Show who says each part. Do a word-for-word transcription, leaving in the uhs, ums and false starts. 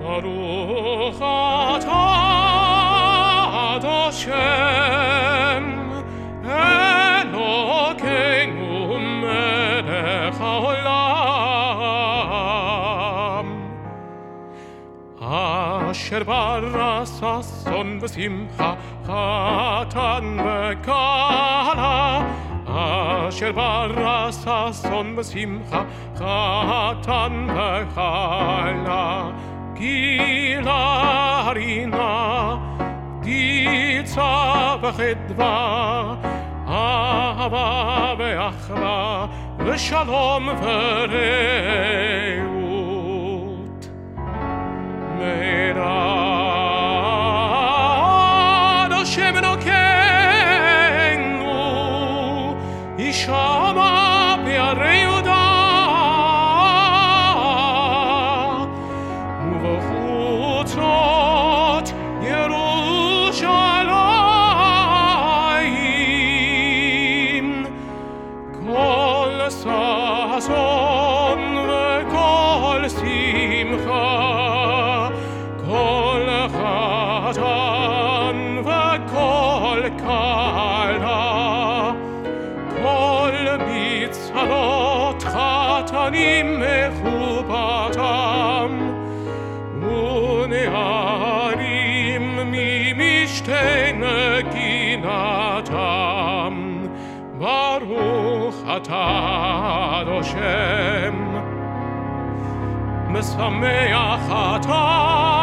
Speaker 1: ברוך אתה השם אלוקינו מלך העולם אשר ברא ששון ושמחה חתן וכלה אשר ברא ששון ושמחה חתן וכלה גילה רינה דיצה וחדווה אהבה ואחווה ושלום ורעות מרד השם אלוקינו ישמע בהרי יהודה ובחוצות ירושלים כל ששון וכל שמחה כל חתן וכל כלה כל מצלות חתנים מחופתם ונערים ממשתי נגינתם ברוך אתה השם משמח אתה